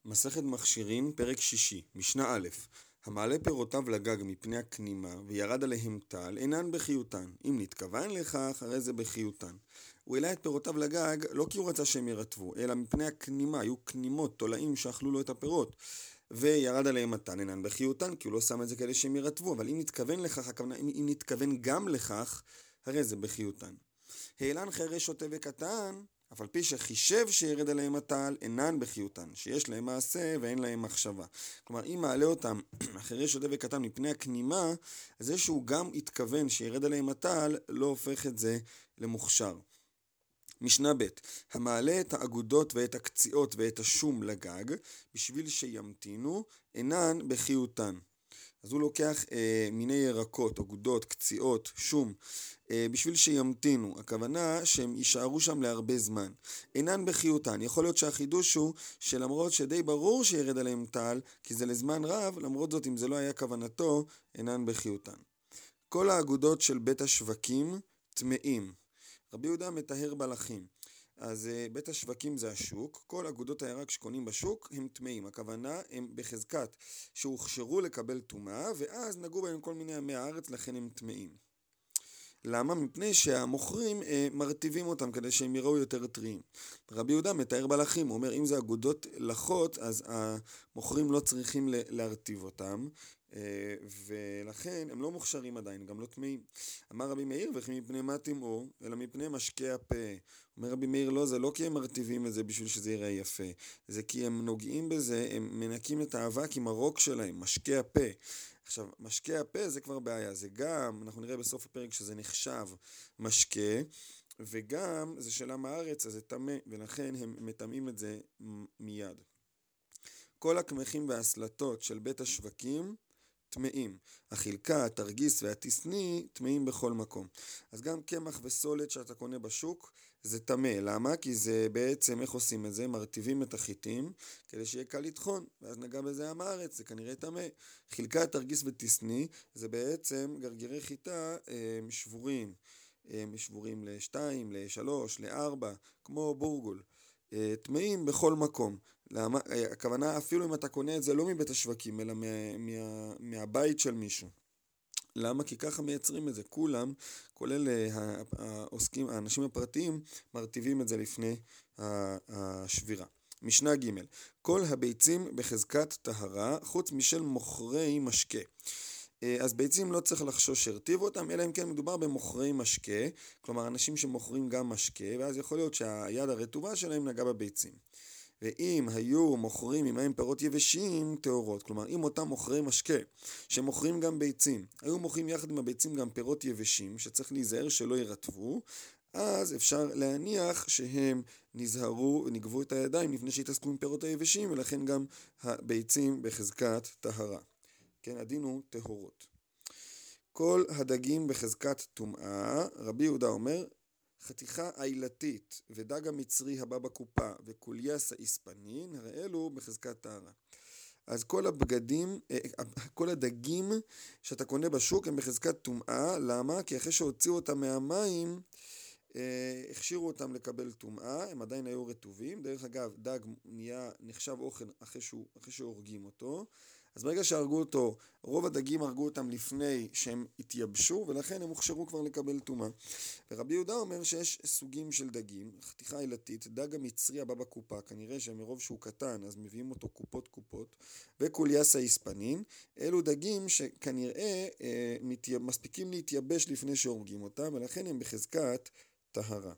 מסכת מכשירים, פרק שישי, משנה א', המעלה פירותיו לגג מפני הכנימה וירד עליהם טל, אינן בחיותן. אם נתכוון לכך, הרי זה בחיותן. הוא העלה את פירותיו לגג לא כי הוא רצה שהם ירטבו, אלא מפני הכנימה, היו כנימות, תולעים שאכלו לו את הפירות. וירד עליהם הטל, אינן בחיותן, כי הוא לא שם את זה כדי שהם ירטבו, אבל אם נתכוון לכך, הכוונה, אם נתכוון גם לכך, הרי זה בחיותן. העלן חרש שוטה וקטן, אף על פי שחישב שירד עליהם הטל, אינן בחיותן, שיש להם מעשה ואין להם מחשבה. כלומר, אם מעלה אותם אחרי שוטה וקטן מפני הכנימה, אז זה שהוא גם התכוון שירד עליהם הטל, לא הופך את זה למוכשר. משנה ב', המעלה את האגודות ואת הקציעות ואת השום לגג, בשביל שימתינו, אינן בחיותן. אז הוא לוקח מיני ירקות, אגודות, קציעות, שום, בשביל שימתינו. הכוונה שהם יישארו שם להרבה זמן. אינן בחיותן. יכול להיות שהחידוש הוא שלמרות שדי ברור שירד עליהם טל, כי זה לזמן רב, למרות זאת אם זה לא היה כוונתו, אינן בחיותן. כל האגודות של בית השווקים טמאים. רבי יהודה מטהר בלחים. אז בית השווקים זה השוק, כל אגודות הירק שקונים בשוק הם טמאים, הכוונה הם בחזקת שהוכשרו לקבל טומאה ואז נגעו בהם כל מיני עמי הארץ, לכן הם טמאים. למה? מפני שהמוכרים מרטיבים אותם כדי שהם יראו יותר טריים. רבי יהודה מתאר בלחים, הוא אומר אם זה אגודות לחות אז המוכרים לא צריכים להרטיב אותם, ולכן הם לא מוכשרים עדיין, גם לא טמאים. אמר רבי מאיר וכי מפני מה טמאו, אלא מפני משקי הפה. אומר רבי מאיר לא, זה לא כי הם מרטיבים את זה בשביל שזה יראה יפה, זה כי הם נוגעים בזה, הם מנקים את האבק עם הרוק שלהם, משקי הפה. עכשיו, משקי הפה זה כבר בעיה, זה גם, אנחנו נראה בסוף הפרק שזה נחשב משקה, וגם זה של עם הארץ, אז זה טמא, ולכן הם מטמאים את זה מיד. כל הקמחים והסלטות של בית השווקים טמאים. החלקה, התרגיס והתסני טמאים בכל מקום. אז גם קמח וסולת שאתה קונה בשוק זה טמא. למה? כי זה בעצם, איך עושים את זה? מרטיבים את החיטים כדי שיהיה קל לטחון, ואז נגע בזה עם הארץ, זה כנראה טמא. חלקה, תרגיס ותסני זה בעצם גרגירי חיטה שבורים. שבורים ל2, ל3, ל4, כמו בורגול. טמאים בכל מקום. למה? הכוונה אפילו אם אתה קונה את זה לא מבית השווקים אלא מהבית של מישהו. למה? כי ככה מייצרים את זה. כולם, כולל העוסקים, האנשים הפרטיים, מרטיבים את זה לפני השבירה. משנה ג' כל הביצים בחזקת טהרה חוץ משל מוכרי משקה. אז ביצים לא צריך לחשוש שהרטיבו אותם, אלא אם כן מדובר במוכרי משקה, כלומר אנשים שמוכרים גם משקה, ואז יכול להיות שהיד הרטובה שלהם נגע בביצים. ואם היו מוכרים עמהם פירות יבשים טהורות, כלומר אם אותם מוכרי משקה שמוכרים גם ביצים, היו מוכרים יחד עם הביצים גם פירות יבשים שצריך להיזהר שלא ירטבו, אז אפשר להניח שהם נזהרו ונגבו את הידיים לפני שהתעסקו עם פירות היבשים, ולכן גם הביצים בחזקת טהרה. כן, הדין הוא טהורות. כל הדגים בחזקת טומאה, רבי יהודה אומר, חתיכה עילתית ודג המצרי הבא בקופה וקוליאס האספנין, הרי אלו בחזקת טהרה. אז כל הדגים שאתה קונה בשוק הם בחזקת טומאה. למה? כי אחרי שהוציאו אותם מהמים, הכשירו אותם לקבל טומאה, הם עדיין היו רטובים. דרך אגב, דג נחשב אוכל אחרי שהורגים אותו. אז ברגע שהרגו אותו, רוב הדגים הרגו אותם לפני שהם התייבשו, ולכן הם הוכשרו כבר לקבל טומאה. ורבי יהודה אומר שיש סוגים של דגים, חתיכה עילתית, דג המצרי הבא בקופה, כנראה שמרוב שהוא קטן, אז מביאים אותו קופות, וקוליאס האספנין, אלו דגים שכנראה מספיקים להתייבש לפני שהורגים אותם, ולכן הם בחזקת טהרה.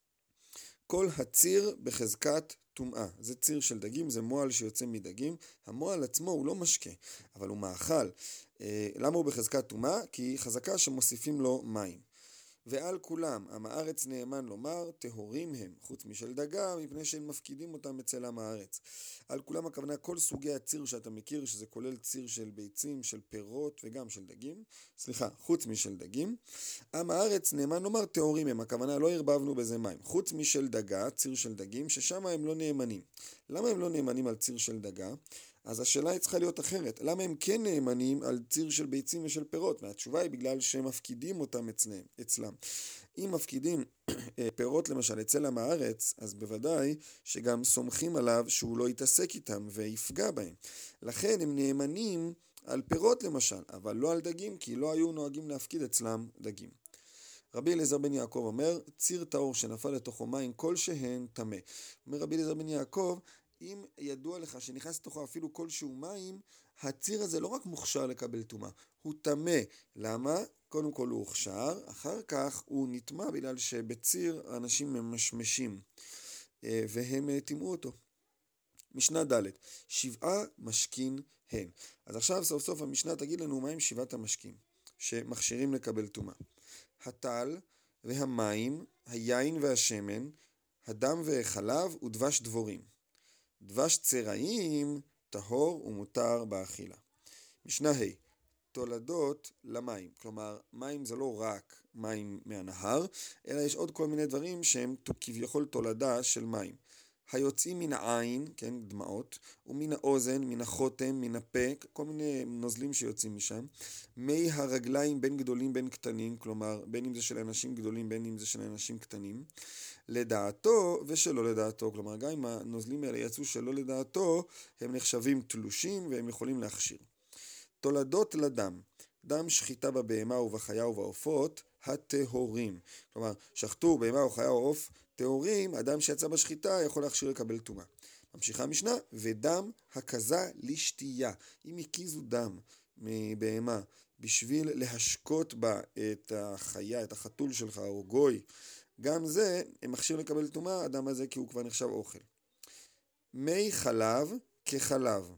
כל הציר בחזקת טומאה, זה ציר של דגים, זה מועל שיוצא מדגים. המועל עצמו הוא לא משקה, אבל הוא מאכל. למה הוא בחזקת טומאה? כי חזקה שמוסיפים לו מים. ועל כולם, עם הארץ נאמן לומר, טהורים הם, חוץ משל דגה, מפני שהם מפקידים אותם אצל עם הארץ. על כולם הכוונה כל סוגי הציר שאתה מכיר, שזה כולל ציר של ביצים, של פירות וגם של דגים. חוץ משל דגים. עם הארץ נאמן לומר, טהורים הם, הכוונה לא הרבבנו בזה מים. חוץ משל דגה, ציר של דגים, ששם הם לא נאמנים. למה הם לא נאמנים על ציר של דגה? אז השאלה היא צריכה להיות אחרת. למה הם כן נאמנים על ציר של ביצים ושל פירות? והתשובה היא בגלל שהם מפקידים אותם אצלם. אם מפקידים פירות למשל אצל עם הארץ, אז בוודאי שגם סומכים עליו שהוא לא יתעסק איתם ויפגע בהם. לכן הם נאמנים על פירות למשל, אבל לא על דגים, כי לא היו נוהגים להפקיד אצלם דגים. רבי אליעזר בן יעקב אומר, ציר טהור שנפל לתוכו מים כלשהן טמא. אומר רבי אליעזר בן יעקב, אם ידוע לך שנכנס לתוכו אפילו כלשהו מים, הציר הזה לא רק מוכשר לקבל טומאה, הוא טמא. למה? קודם כל הוא הוכשר, אחר כך הוא נטמא בגלל שבציר האנשים ממשמשים, והם טימאו אותו. משנה ד' 7 משכין הם. אז עכשיו סוף סוף המשנה תגיד לנו מהם 7 המשקים שמכשירים לקבל טומאה. הטל והמים, היין והשמן, הדם והחלב ודבש דבורים. דבש צרעים טהור ומותר באכילה. משנה ה' תולדות למים, כלומר מים זה לא רק מים מהנהר, אלא יש עוד כל מיני דברים שהם כביכול תולדה של מים. היוצאים מן העין, כן, דמעות, ומן האוזן, מן החותם, מן הפה, כל מיני נוזלים שיוצאים משם. מי הרגליים בין גדולים בין קטנים, כלומר בין אם זה של אנשים גדולים בין אם זה של אנשים קטנים, לדעתו ושלא לדעתו, כלומר גם אם הנוזלים האלה יצאו שלא לדעתו, הם נחשבים תלושים והם יכולים להכשיר. תולדות לדם, דם שחיטה בבהמה ובחיה ובעופות, הטהורים. כלומר, שחטו בהמה או חיה או עוף טהורים, אדם שיצא בשחיטה יכול להכשיר לקבל טומאה. ממשיכה המשנה, ודם הקזה לשתייה. אם הקיזו דם מבהמה בשביל להשקות בה את החיה, את החתול שלך או גוי, גם זה מכשיר לקבל טומאה, הדם הזה כי הוא כבר נחשב אוכל. מי חלב כחלב.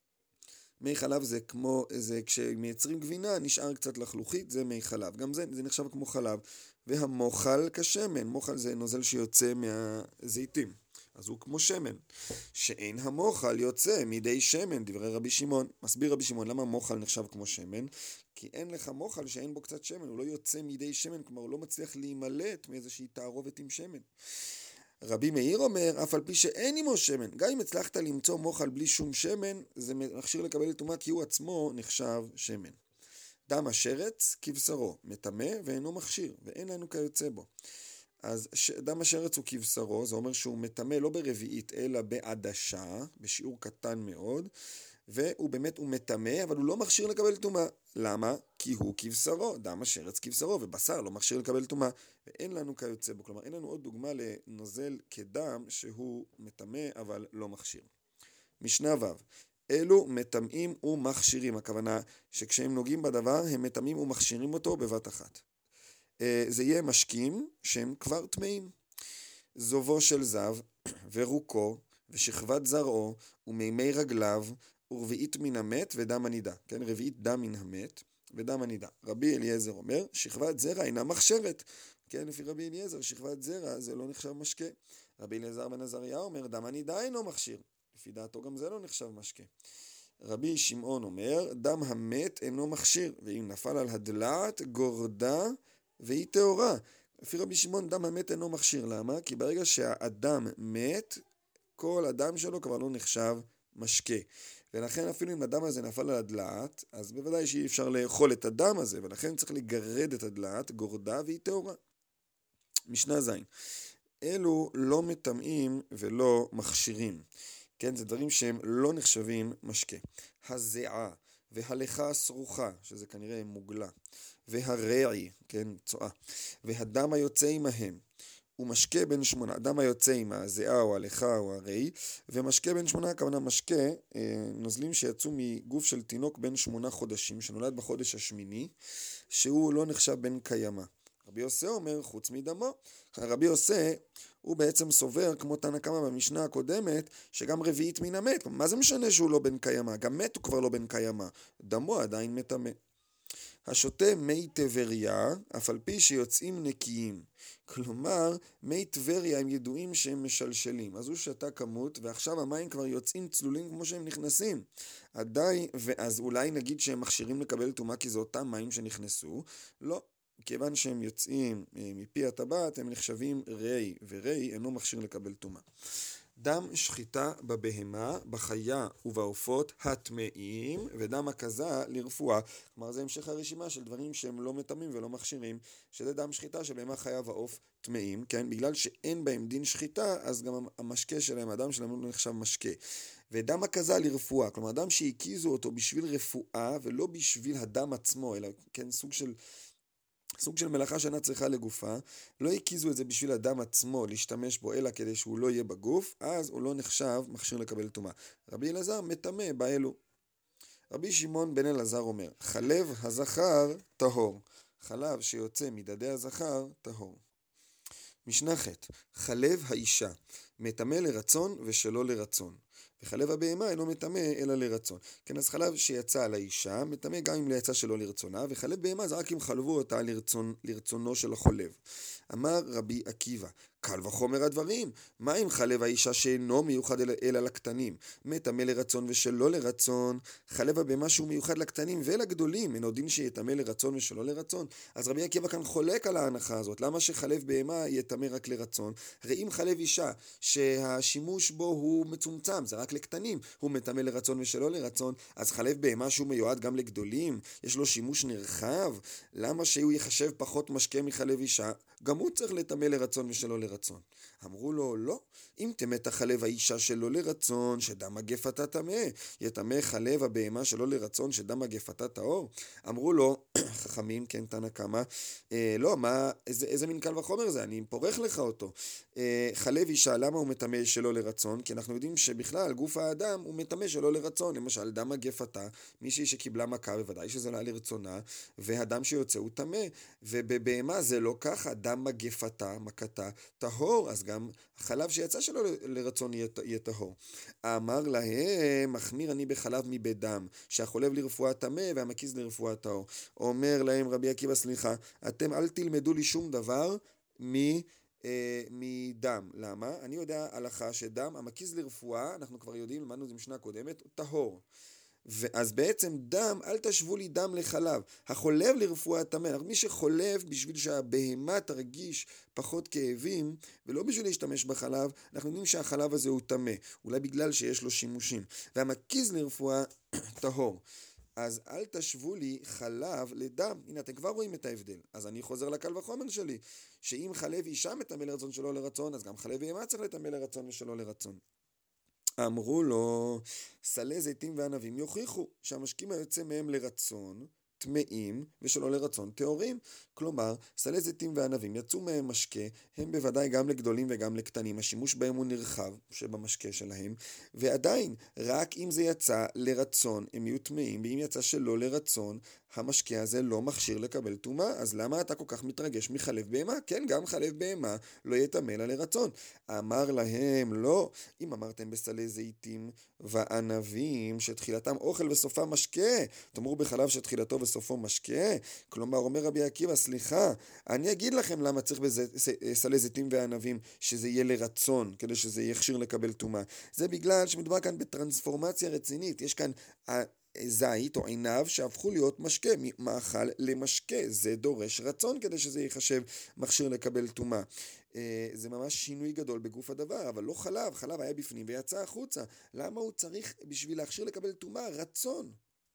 מי חלב זה כמו, כשמייצרים גבינה נשאר קצת לחלוכית, זה מי חלב. גם זה נחשב כמו חלב. והמוחל כשמן, מוחל זה נוזל שיוצא מהזיתים. אז הוא כמו שמן. שאין המוחל יוצא מידי שמן, דברי רבי שמעון. מסביר רבי שמעון, למה מוחל נחשב כמו שמן? כי אין לך מוחל שאין בו קצת שמן, הוא לא יוצא מידי שמן, כלומר הוא לא מצליח להימלט מאיזושהי תערובת עם שמן. רבי מאיר אומר, אף על פי שאין עמו שמן, גם אם הצלחת למצוא מוחל בלי שום שמן, זה מכשיר לקבל טומאה כי הוא עצמו נחשב שמן. דם השרץ כבשרו, מטמא ואינו מכשיר, ואין לנו כיוצא בו. אז דם השרץ הוא כבשרו, זה אומר שהוא מטמא לא ברביעית אלא בעדשה, בשיעור קטן מאוד, והוא באמת הוא מטמא, אבל הוא לא מכשיר לקבל טומאה. למה? כי הוא כבשרו, דם השרץ כבשרו, ובשר לא מכשיר לקבל טומאה, ואין לנו כיוצא בו. כלומר, אין לנו עוד דוגמה לנוזל כדם שהוא מטמא אבל לא מכשיר. משנה ו' אלו מטמאים ומכשירים, הכוונה שכשהם נוגעים בדבר הם מטמאים ומכשירים אותו בבת אחת. זה יהיה משקים שהם כבר טמאים. זובו של זב ורוקו ושכבת זרעו ומימי רגליו ורביעית מן המת ודם הנידה. כן, רביעית דם מן המת ודם הנידה. רבי אליעזר אומר, שכבת זרע אינה מכשרת. כן, לפי רבי אליעזר, שכבת זרע זה לא נחשב משקה. רבי אליעזר בן עזריה אומר, דם הנידה אינו מכשיר. לפי דעתו גם זה לא נחשב משקה. רבי שמעון אומר, דם המת אינו מכשיר, ואם נפל על הדלעת גורדה והיא טהורה. לפי רבי שמעון, דם המת אינו מכשיר. למה? כי ברגע שהאדם מת, כל הדם שלו כבר לא נחשב משקה. ולכן אפילו אם הדם הזה נפל על הדלעת, אז בוודאי שאי אפשר לאכול את הדם הזה, ולכן צריך לגרד את הדלעת, גורדה והיא טהורה. משנה ז' אלו לא מטמאים ולא מכשירים. כן, זה דברים שהם לא נחשבים משקה. הזיעה והלכה הסרוחה, שזה כנראה מוגלה, והרעי, כן, צועה, והדם היוצא עמהם, ומשקה בין 8, הדם היוצא עם הזיעה או הלכה או הרעי, ומשקה בין 8, הכוונה משקה, נוזלים שיצאו מגוף של תינוק בין 8 חודשים, שנולד בחודש השמיני, שהוא לא נחשב בן קיימא. רבי יוסי אומר, חוץ מדמו. רבי יוסי הוא בעצם סובר, כמו תנא קמא במשנה הקודמת, שגם רביעית מן המת. מה זה משנה שהוא לא בן קיימא? גם מת הוא כבר לא בן קיימא. דמו עדיין מטמא. השותה מי טבריה, אף על פי שיוצאים נקיים. כלומר, מי טבריה הם ידועים שהם משלשלים. אז הוא שתה כמות, ועכשיו המים כבר יוצאים צלולים כמו שהם נכנסים. עדיין, ואז אולי נגיד שהם מכשירים לקבל טומאה כי זה אותם מים שנכנסו. לא. כיוון שהם יוצאים מפי הטבעת, הם נחשבים רי, ורי אינו מכשיר לקבל טומאה. דם שחיטה בבהמה, בחיה ובעופות הטמאים, ודם הקזה לרפואה. כלומר זה המשך הרשימה של דברים שהם לא מטמאים ולא מכשירים, שזה דם שחיטה שבהמה, חיה ועוף טמאים, כן? בגלל שאין בהם דין שחיטה, אז גם המשקה שלהם, הדם שלהם לא נחשב משקה. ודם הקזה לרפואה, כלומר דם שהקיזו אותו בשביל רפואה ולא בשביל הדם עצמו, אלא כן סוג של מלאכה שאינה צריכה לגופה, לא הקיזו את זה בשביל הדם עצמו להשתמש בו, אלא כדי שהוא לא יהיה בגוף, אז הוא לא נחשב מכשיר לקבל טומאה. רבי אלעזר מטמא באלו. רבי שמעון בן אלעזר אומר, חלב הזכר טהור, חלב שיוצא מדדי הזכר טהור. משנה ח' חלב האישה מטמא לרצון ושלא לרצון, וחלב הבהמה אינו מטמא אלא לרצון. כן, אז חלב שיצא על האישה מטמא גם אם יצא שלא לרצונה, וחלב בהמה זה רק אם חלבו אותה לרצונו של החולב. אמר רבי עקיבא, קל וחומר הדברים, מה אם חלב האישה שאינו מיוחד אלא לקטנים, מטמא לרצון ושלא לרצון? חלב הבהמה שהוא מיוחד לקטנים ולגדולים, אינו דין שיטמא לרצון ושלא לרצון? אז רבי עקיבא כאן חולק על ההנחה הזאת. למה שחלב בהמה יטמא רק לרצון? הרי אם חלב אישה שהשימוש בו הוא מצומצם, זה רק לקטנים, הוא מטמא לרצון ושלא לרצון, אז חלב בהמה שהוא מיועד גם לגדולים, יש לו שימוש נרחב, למה שהוא יחשב פחות משקה מחלב אישה? גם הוא צריך לטמא לרצון ושלא לרצון. אמרו לו, לא, אם תמת החלב האישה שלא לרצון, שדם מגפתה טמא, יטמא חלב הבהמה שלא לרצון, שדם מגפתה טהור? אמרו לו, חכמים, כן, תנא קמא, לא, מה, איזה מין קל וחומר זה? אני פורח לך אותו. חלב אישה, למה הוא מטמא שלא לרצון? כי אנחנו יודעים שבכלל גוף האדם הוא מטמא שלא לרצון. למשל, דם מגפתה, מישהי שקיבלה מכה, בוודאי שזה לא לרצונה, והדם שיוצא הוא טמא, ובבהמה זה לא ככה, דם מגפתה, מכתה, טהור, אז גם החלב שיצא שלא לרצון יהיה טהור. אמר להם, מחמיר אני בחלב מבית דם, שהחולב לרפואה טמא והמקיז לרפואה טהור. אומר להם רבי עקיבא, סליחה, אתם אל תלמדו לי שום דבר מדם. למה? אני יודע הלכה שדם, המקיז לרפואה, אנחנו כבר יודעים, למדנו את זה משנה קודמת, הוא טהור. אז בעצם דם, אל תשוו לי דם לחלב. החולב לרפואה טמא. מי שחולב בשביל שהבהמה תרגיש פחות כאבים, ולא בשביל להשתמש בחלב, אנחנו יודעים שהחלב הזה הוא טמא. אולי בגלל שיש לו שימושים. והמקיז לרפואה טהור. אז אל תשוו לי חלב לדם. הנה, אתם כבר רואים את ההבדל. אז אני חוזר לקל וחומר שלי, שאם חלב אישה מטמא לרצון שלא לרצון, אז גם חלב בהמה צריך לטמא לרצון ושלא לרצון. אמרו לו, סלי זיתים וענבים יוכיחו שהמשקים היוצא מהם לרצון טמאים ושלא לרצון טהורים. כלומר, סלי זיתים וענבים יצאו מהם משקה, הם בוודאי גם לגדולים וגם לקטנים, השימוש בהם הוא נרחב שבמשקה שלהם, ועדיין רק אם זה יצא לרצון הם יהיו טמאים, ואם יצא שלא לרצון המשקה הזה לא מכשיר לקבל טומאה. אז למה אתה כל כך מתרגש מחלב בהמה? כן, גם חלב בהמה לא יטמא לה לרצון. אמר להם, לא, אם אמרתם בסלי זיתים וענבים שתחילתם אוכל וסופם משקה, תאמרו בחלב שתחילתו וסופו משקה? כלומר, אומר רבי עקיבא, סליחה, אני אגיד לכם למה צריך בסלי זיתים וענבים שזה יהיה לרצון, כדי שזה יכשיר לקבל טומאה. זה בגלל שמדובר כאן בטרנספורמציה רצינית. יש כאן זית או עיניו שהפכו להיות משקה, מאכל למשקה. זה דורש רצון כדי שזה ייחשב מכשיר לקבל טומאה. זה ממש שינוי גדול בגוף הדבר, אבל לא חלב. חלב היה בפנים ויצא החוצה. למה הוא צריך בשביל להכשיר לקבל טומאה? רצון.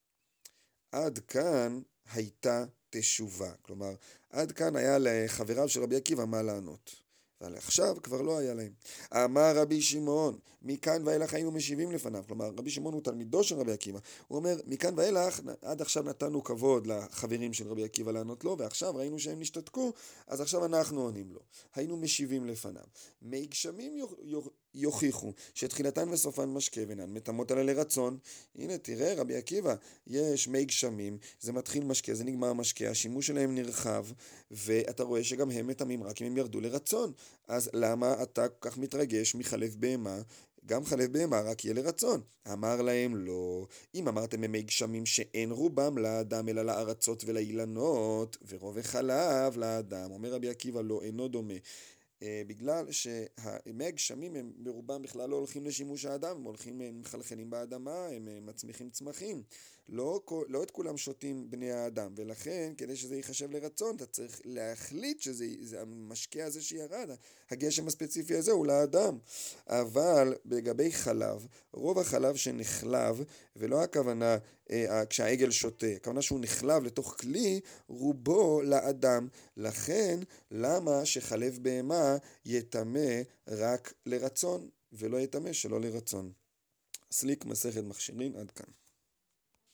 עד כאן הייתה תשובה. כלומר, עד כאן היה לחבריו של רבי עקיבא מה לענות. אבל עכשיו כבר לא היה להם. אמר רבי שמעון, מכאן ואילך היינו משיבים לפניו. כלומר, רבי שמעון הוא תלמידו של רבי עקיבא. הוא אומר, מכאן ואילך, עד עכשיו נתנו כבוד לחברים של רבי עקיבא לענות לו, ועכשיו ראינו שהם נשתתקו, אז עכשיו אנחנו עונים לו. היינו משיבים לפניו. מי גשמים יוכיחו שתחילתן וסופן משקה ואינן מטמאות עליה לרצון. הנה, תראה, רבי עקיבא, יש מי גשמים, זה מתחיל משקה, זה נגמר משקה, השימוש שלהם נרחב, ואתה רואה שגם הם מטמאים רק אם הם ירדו לרצון. אז למה אתה כל כך מתרגש מחלב בהמה? גם חלב בהמה רק יהיה לרצון. אמר להם, לא, אם אמרתם ממי גשמים שאין רובם לאדם אלא לארצות ולאילנות, ורוב החלב לאדם, אומר רבי עקיבא, לא, אינו דומה. בגלל שמי הגשמים הם ברובם בכלל לא הולכים לשימוש האדם, הם הולכים, הם מחלחלים באדמה, הם מצמיחים צמחים. לא את כולם שותים בני האדם, ולכן כדי שזה ייחשב לרצון, אתה צריך להחליט שזה המשקה הזה שירד, הגשם הספציפי הזה הוא לאדם. אבל לגבי חלב, רוב החלב שנחלב, ולא הכוונה כשהעגל שותה, הכוונה שהוא נחלב לתוך כלי, רובו לאדם. לכן, למה שחלב בהמה יטמא רק לרצון, ולא יטמא שלא לרצון? סליק מסכת מכשירים, עד כאן.